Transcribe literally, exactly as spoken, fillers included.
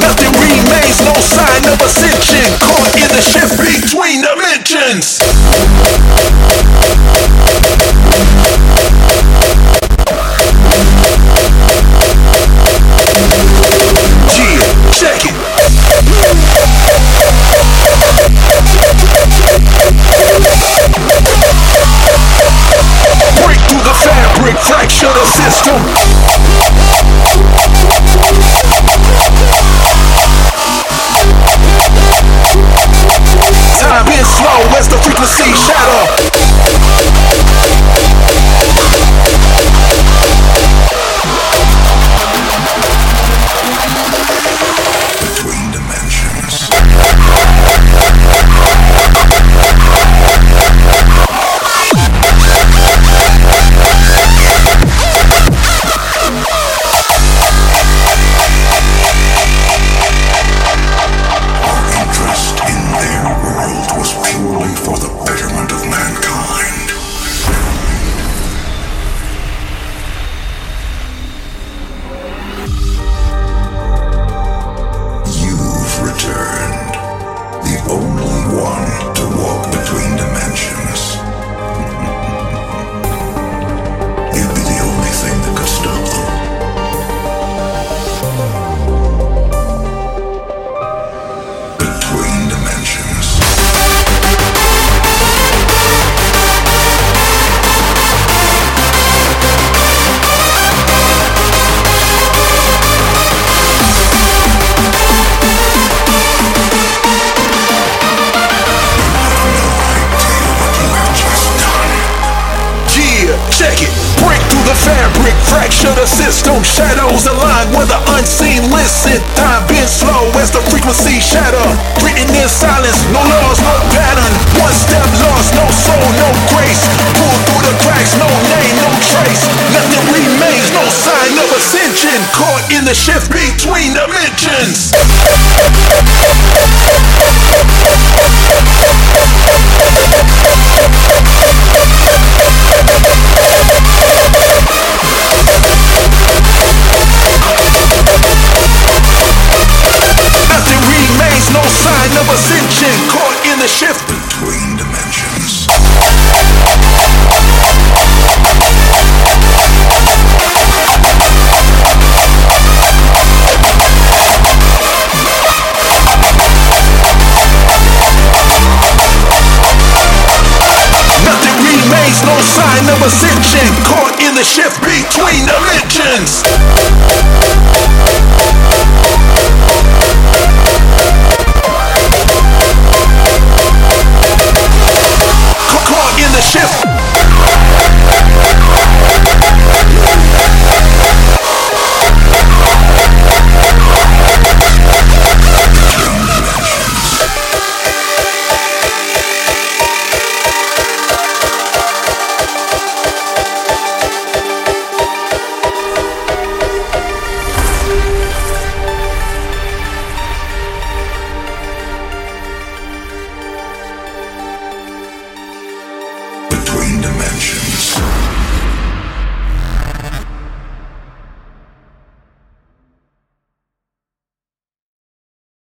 Nothing remains, no sign of ascension. Caught in the shift between dimensions. Yeah, check it. Break through the fabric, fracture the system. Time is slow as the frequency shatter. Between dimensions. Check it, break through the fabric, fracture the system. Shadows align with the unseen. Listen, time been slow as the frequency shatter. Written in silence, no laws, no pattern. One step lost, no soul, no grace. Pull through the cracks, no name, no trace. Nothing remains, no sign of ascension. Caught in the shift between dimensions. Nothing remains, no sign of ascension. Caught in the shift between dimensions. Nothing remains, no sign of ascension. Caught in the shift between dimensions.